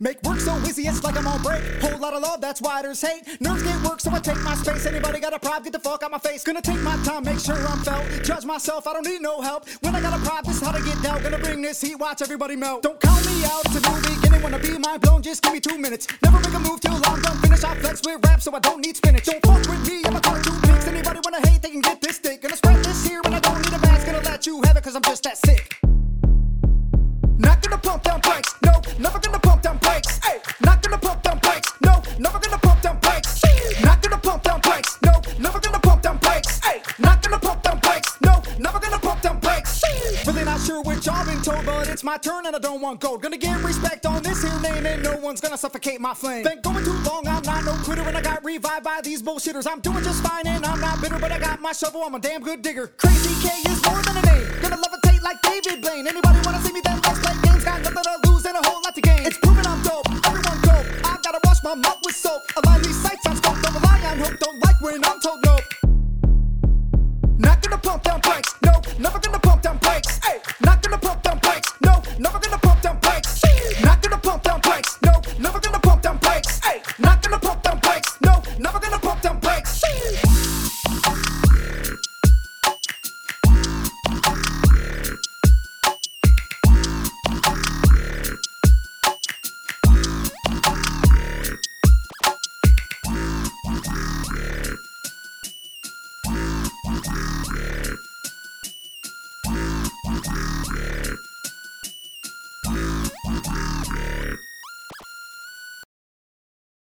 Make work so easy, it's like I'm on break. Whole lot of love, that's why there's hate. Nerves get work, so I take my space. Anybody got a problem, get the fuck out my face. Gonna take my time, make sure I'm felt. Judge myself, I don't need no help. When I got a problem, this is how to get dealt. Gonna bring this heat, watch everybody melt. Don't count me out, it's a new beginning. Wanna be mind blown, just give me 2 minutes. Never make a move till I'm done finished. I flex with rap, so I don't need spinach. Don't fuck with me, I'm a car 2 picks. Anybody wanna hate, they can get this stick. Gonna spread this here, and I don't need a mask. Gonna let you have it, cause I'm just that sick. Not gonna pump down brakes, no, never gonna pump down brakes. Ay, not gonna pump down brakes, no, never gonna pump down brakes. Not gonna pump down brakes, no, never gonna pump down brakes. Ay, not gonna pump down brakes, no, never gonna pump down brakes. Really not sure which y'all been told, but it's my turn and I don't want gold. Gonna get respect on this here name and no one's gonna suffocate my flame. Been going too long, I'm not no quitter and I got revived by these bullshitters. I'm doing just fine and I'm not bitter, but I got my shovel, I'm a damn good digger. Crazy K is more than a name, gonna levitate like David Blaine. Anybody wanna see me then let's play games. Got nothing to lose and a whole lot to gain. It's proven I'm dope, everyone dope. I gotta wash my mouth with soap. Align these sights on scope, don't rely on hope. Don't like when I'm told no. Not gonna pump down brakes, no, never gonna pump